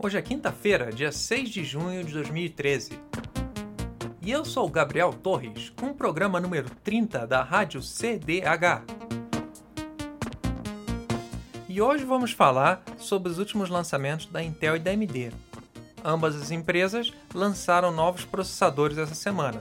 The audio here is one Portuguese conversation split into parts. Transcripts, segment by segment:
Hoje é quinta-feira, dia 6 de junho de 2013. E eu sou o Gabriel Torres, com o programa número 30 da Rádio CDH. E hoje vamos falar sobre os últimos lançamentos da Intel e da AMD. Ambas as empresas lançaram novos processadores essa semana.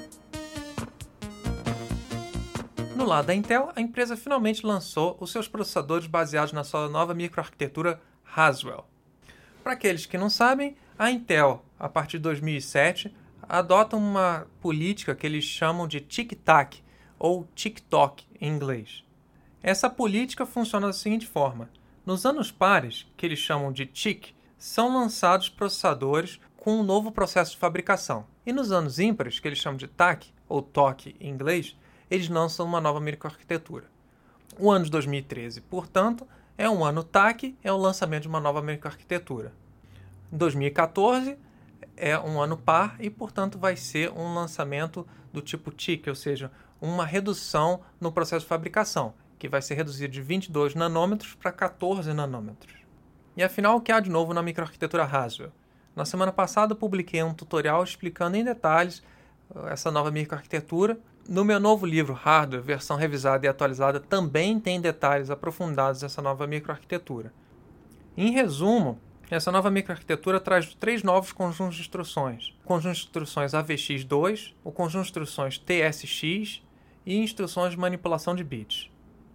No lado da Intel, a empresa finalmente lançou os seus processadores baseados na sua nova microarquitetura Haswell. Para aqueles que não sabem, a Intel, a partir de 2007, adota uma política que eles chamam de Tic-Tac, ou Tick-Tock em inglês. Essa política funciona da seguinte forma: nos anos pares, que eles chamam de TIC, são lançados processadores com um novo processo de fabricação. E nos anos ímpares, que eles chamam de TAC, ou TOC em inglês, eles lançam uma nova microarquitetura. O ano de 2013, portanto, é um ano TAC, é o lançamento de uma nova microarquitetura. 2014 é um ano par e, portanto, vai ser um lançamento do tipo TIC, ou seja, uma redução no processo de fabricação, que vai ser reduzido de 22 nanômetros para 14 nanômetros. E afinal, o que há de novo na microarquitetura Haswell? Na semana passada, eu publiquei um tutorial explicando em detalhes essa nova microarquitetura. No meu novo livro, Hardware, versão revisada e atualizada, também tem detalhes aprofundados dessa nova microarquitetura. Em resumo, essa nova microarquitetura traz 3 novos conjuntos de instruções. O conjunto de instruções AVX2, o conjunto de instruções TSX e instruções de manipulação de bits.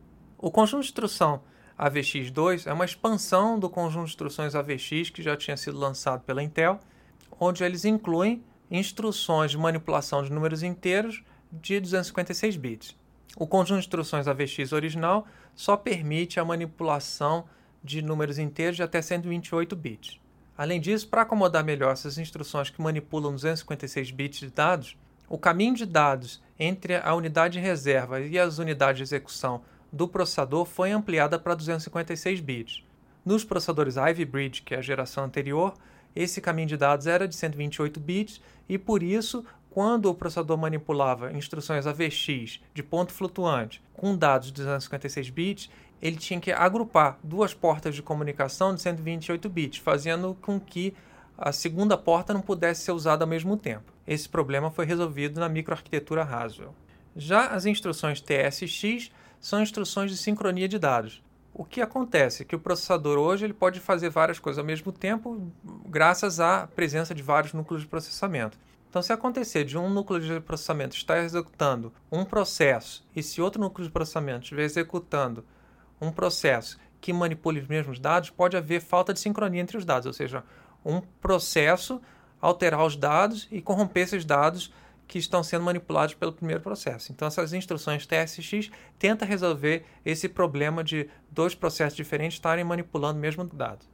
O conjunto de instrução AVX2 é uma expansão do conjunto de instruções AVX que já tinha sido lançado pela Intel, onde eles incluem instruções de manipulação de números inteiros de 256 bits. O conjunto de instruções AVX original só permite a manipulação de números inteiros de até 128 bits. Além disso, para acomodar melhor essas instruções que manipulam 256 bits de dados, o caminho de dados entre a unidade de reserva e as unidades de execução do processador foi ampliada para 256 bits. Nos processadores Ivy Bridge, que é a geração anterior, esse caminho de dados era de 128 bits e, por isso, quando o processador manipulava instruções AVX de ponto flutuante com dados de 256 bits, ele tinha que agrupar 2 portas de comunicação de 128 bits, fazendo com que a segunda porta não pudesse ser usada ao mesmo tempo. Esse problema foi resolvido na microarquitetura Haswell. Já as instruções TSX são instruções de sincronia de dados. O que acontece é que o processador hoje ele pode fazer várias coisas ao mesmo tempo, graças à presença de vários núcleos de processamento. Então, se acontecer de um núcleo de processamento estar executando um processo e se outro núcleo de processamento estiver executando um processo que manipule os mesmos dados, pode haver falta de sincronia entre os dados, ou seja, um processo alterar os dados e corromper esses dados que estão sendo manipulados pelo primeiro processo. Então, essas instruções TSX tentam resolver esse problema de 2 processos diferentes estarem manipulando o mesmo dado.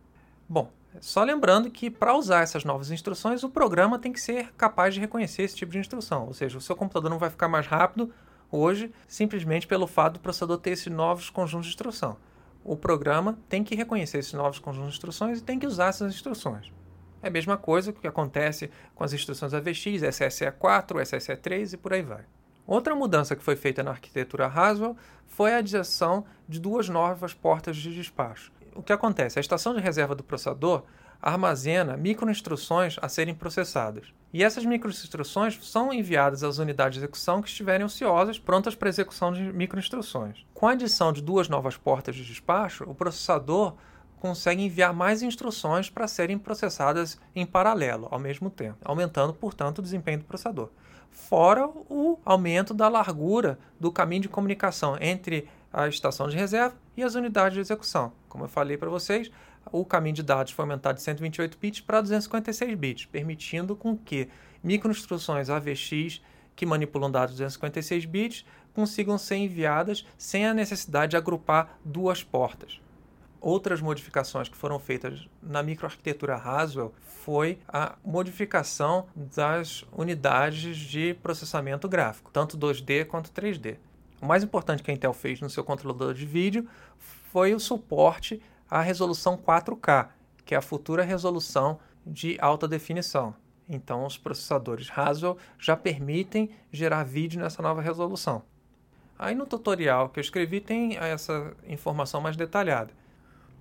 Bom, só lembrando que para usar essas novas instruções, o programa tem que ser capaz de reconhecer esse tipo de instrução, ou seja, o seu computador não vai ficar mais rápido hoje simplesmente pelo fato do processador ter esses novos conjuntos de instrução. O programa tem que reconhecer esses novos conjuntos de instruções e tem que usar essas instruções. É a mesma coisa que acontece com as instruções AVX, SSE4, SSE3 e por aí vai. Outra mudança que foi feita na arquitetura Haswell foi a adição de 2 novas portas de despacho. O que acontece? A estação de reserva do processador armazena microinstruções a serem processadas. E essas microinstruções são enviadas às unidades de execução que estiverem ociosas, prontas para execução de microinstruções. Com a adição de 2 novas portas de despacho, o processador consegue enviar mais instruções para serem processadas em paralelo, ao mesmo tempo, aumentando, portanto, o desempenho do processador. Fora o aumento da largura do caminho de comunicação entre a estação de reserva e as unidades de execução. Como eu falei para vocês, o caminho de dados foi aumentado de 128 bits para 256 bits, permitindo com que microinstruções AVX que manipulam dados de 256 bits consigam ser enviadas sem a necessidade de agrupar 2 portas. Outras modificações que foram feitas na microarquitetura Haswell foi a modificação das unidades de processamento gráfico, tanto 2D quanto 3D. O mais importante que a Intel fez no seu controlador de vídeo foi o suporte à resolução 4K, que é a futura resolução de alta definição. Então, os processadores Haswell já permitem gerar vídeo nessa nova resolução. Aí no tutorial que eu escrevi tem essa informação mais detalhada.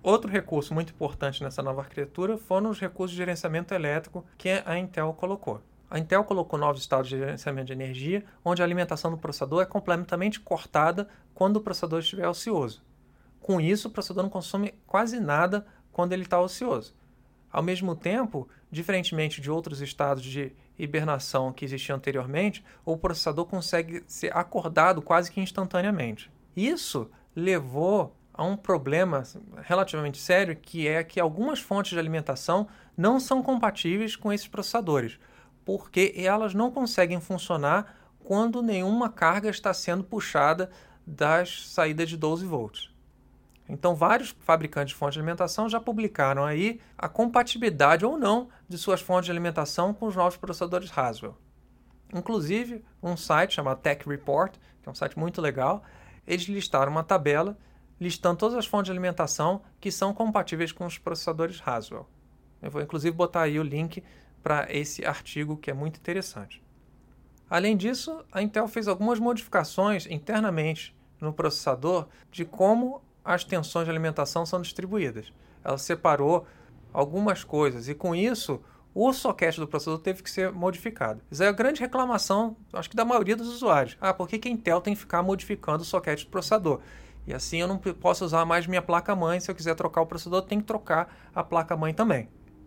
Outro recurso muito importante nessa nova arquitetura foram os recursos de gerenciamento elétrico que a Intel colocou. A Intel colocou novos estados de gerenciamento de energia, onde a alimentação do processador é completamente cortada quando o processador estiver ocioso. Com isso, o processador não consome quase nada quando ele está ocioso. Ao mesmo tempo, diferentemente de outros estados de hibernação que existiam anteriormente, o processador consegue ser acordado quase que instantaneamente. Isso levou a um problema relativamente sério, que é que algumas fontes de alimentação não são compatíveis com esses processadores, porque elas não conseguem funcionar quando nenhuma carga está sendo puxada das saídas de 12 volts. Então, vários fabricantes de fontes de alimentação já publicaram aí a compatibilidade ou não de suas fontes de alimentação com os novos processadores Haswell. Inclusive, um site chamado Tech Report, que é um site muito legal, eles listaram uma tabela listando todas as fontes de alimentação que são compatíveis com os processadores Haswell. Eu vou inclusive botar aí o link para esse artigo, que é muito interessante. Além disso, a Intel fez algumas modificações internamente no processador de como as tensões de alimentação são distribuídas. Ela separou algumas coisas e, com isso, o socket do processador teve que ser modificado. Isso é a grande reclamação, acho que da maioria dos usuários. Por que a Intel tem que ficar modificando o socket do processador? E assim eu não posso usar mais minha placa-mãe. Se eu quiser trocar o processador, eu tenho que trocar a placa-mãe também.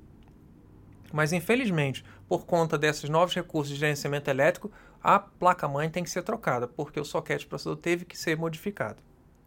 Mas, infelizmente, por conta desses novos recursos de gerenciamento elétrico, a placa-mãe tem que ser trocada, porque o socket do processador teve que ser modificado.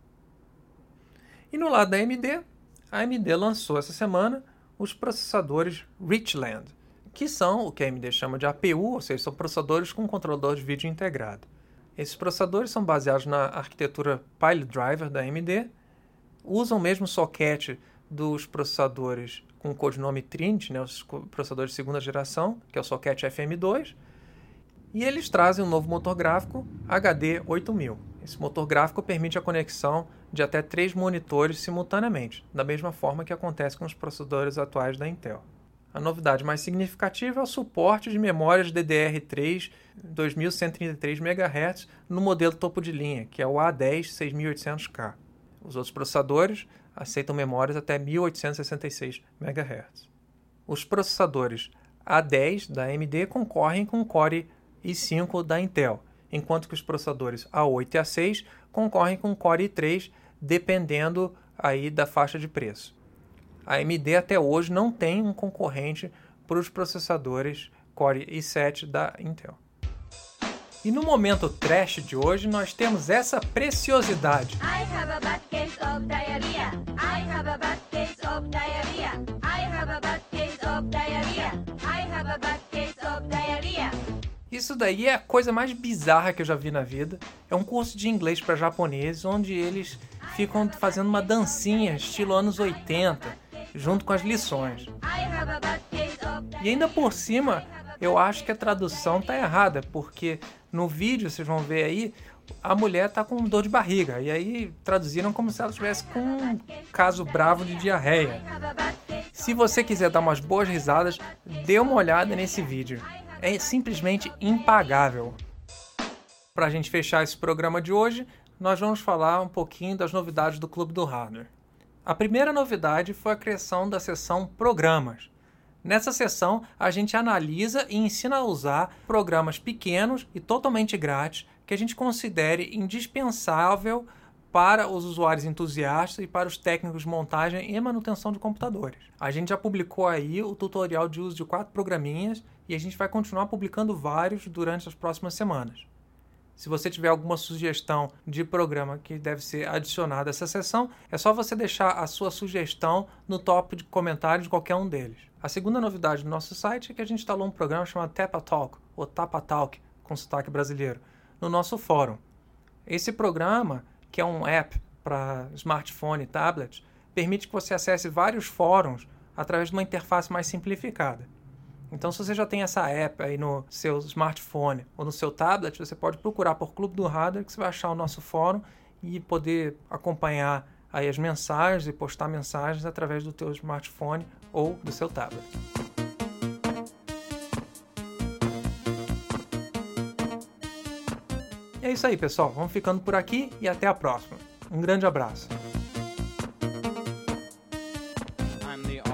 E no lado da AMD, a AMD lançou essa semana os processadores Richland, que são o que a AMD chama de APU, ou seja, são processadores com controlador de vídeo integrado. Esses processadores são baseados na arquitetura Pile Driver da AMD, usam o mesmo socket dos processadores com o codinome Trinity, os processadores de segunda geração, que é o socket FM2, e eles trazem um novo motor gráfico HD 8000. Esse motor gráfico permite a conexão de até 3 monitores simultaneamente, da mesma forma que acontece com os processadores atuais da Intel. A novidade mais significativa é o suporte de memórias DDR3 2133 MHz no modelo topo de linha, que é o A10 6800K. Os outros processadores aceitam memórias até 1866 MHz. Os processadores A10 da AMD concorrem com o Core i5 da Intel, enquanto que os processadores A8 e A6 concorrem com o Core i3, dependendo aí da faixa de preço. A AMD até hoje não tem um concorrente para os processadores Core i7 da Intel. E no momento trash de hoje, nós temos essa preciosidade. I have a bad case of diarrhea. I have a bad case of diarrhea. I have a bad case of diarrhea. I have a bad case of diarrhea. Isso daí é a coisa mais bizarra que eu já vi na vida. É um curso de inglês para japoneses, onde eles ficam fazendo uma dancinha estilo anos 80, junto com as lições. E ainda por cima, eu acho que a tradução tá errada, porque no vídeo, vocês vão ver aí, a mulher tá com dor de barriga. E aí traduziram como se ela estivesse com um caso bravo de diarreia. Se você quiser dar umas boas risadas, dê uma olhada nesse vídeo. É simplesmente impagável. Pra gente fechar esse programa de hoje, nós vamos falar um pouquinho das novidades do Clube do Hardware. A primeira novidade foi a criação da seção Programas. Nessa seção, a gente analisa e ensina a usar programas pequenos e totalmente grátis que a gente considere indispensável para os usuários entusiastas e para os técnicos de montagem e manutenção de computadores. A gente já publicou aí o tutorial de uso de 4 programinhas e a gente vai continuar publicando vários durante as próximas semanas. Se você tiver alguma sugestão de programa que deve ser adicionado a essa seção, é só você deixar a sua sugestão no top de comentários de qualquer um deles. A segunda novidade do nosso site é que a gente instalou um programa chamado TapaTalk, ou TapaTalk, com sotaque brasileiro, no nosso fórum. Esse programa, que é um app para smartphone e tablet, permite que você acesse vários fóruns através de uma interface mais simplificada. Então, se você já tem essa app aí no seu smartphone ou no seu tablet, você pode procurar por Clube do Hardware, que você vai achar o nosso fórum e poder acompanhar aí as mensagens e postar mensagens através do teu smartphone ou do seu tablet. E é isso aí, pessoal. Vamos ficando por aqui e até a próxima. Um grande abraço. I'm the